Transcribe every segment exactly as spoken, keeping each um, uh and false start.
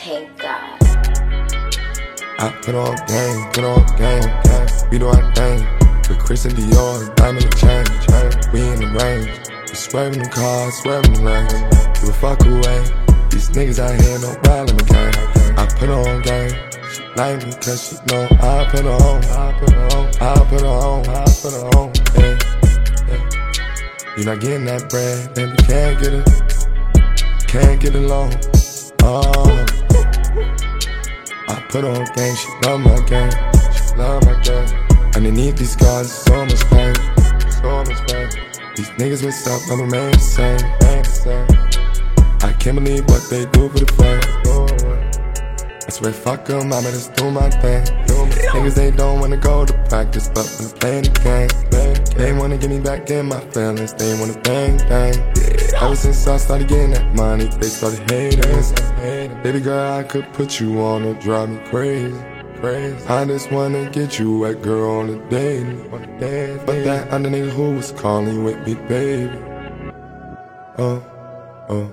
Pink God. I put on game, put on game, game. We do our thing. With Chris and Dior, diamond and chain, chain. We in the range. We swerving the cars, swerving the lanes. Give a fuck away. These niggas out here no wild in the game. I put on game. She like me cause she know I put her on. I put her on. I put her on. I put her on. Yeah, yeah. You not getting that bread, then you can't get it. Can't get along. Oh. I put on game, she love my game. She love my game. Underneath these scars, so much pain. So much pain. These niggas mess up, but remain the same. Remain the same. I can't believe what they do for the fame. I swear, fuck them, I'ma just do my thing. Niggas, they don't wanna go to practice, but when they play the game, they wanna get me back in my feelings. They wanna bang, bang. Ever since I started getting that money, they started hating. Baby girl, I could put you on or drive me crazy. I just wanna get you wet, girl, on a date. But that other nigga who was calling with me, baby. Oh, oh.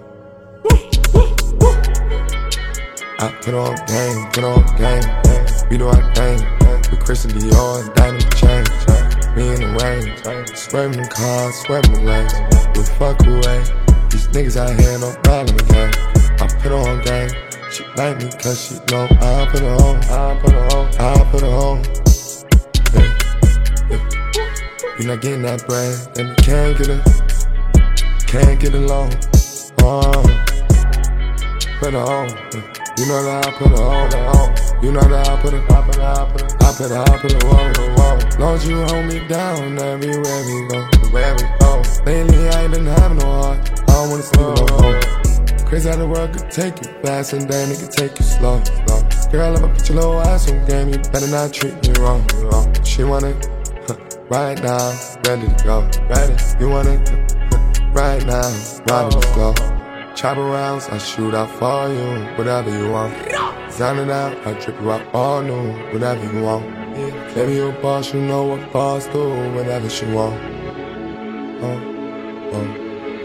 I put on game, put on game. We do our thing. With Chris and Dior, diamond and chain. We in the range. Swerving the cars, swerving the lanes. We'll fuck away. These niggas out here no problem in the game. I put her on game. She like me cause she know I put her on. I put her on. I put her on. Yeah, yeah. You not getting that bread, then you can't get it. Can't get along. Oh. Put her on. You know that I put her on. You know that I put her. I put her. I put her. I put her. I put her on. Long as you hold me down everywhere we go. Everywhere we go. Lately I ain't been having no heart. I don't wanna sleep alone. Crazy how the world could take you fast and then it could take you slow, slow. Girl, I'ma put your little ass on game. You better not treat me wrong, wrong. She want it huh, right now, ready to go, ready. You want it huh, right now, ready to go. Chopper rounds, I shoot out for you, whatever you want. Sound it out, I trip you out all new, whatever you want. Yeah. Baby, you a boss, you know what boss do, whatever she want. Oh, oh.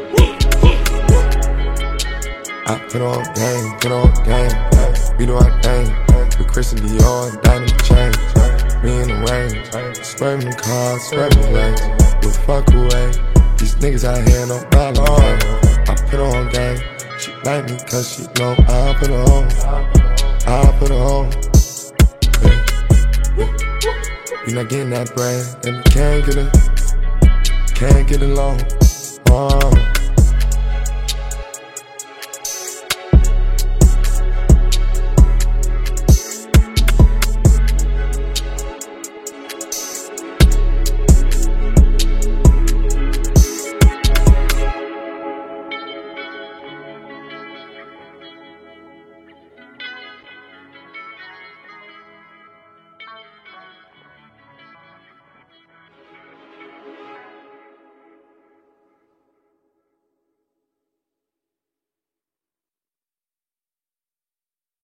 I put on game, put on game. We do our thing. With Chris and Dior, diamond and chain. We in the range. Swerving the cars, swerving the lanes. We'll fuck away. These niggas out here no problem. I put her on game. She like me cause she know I put her on. I put her on. Yeah, yeah. You not getting that bread, and you can't get it. Can't get along. Oh.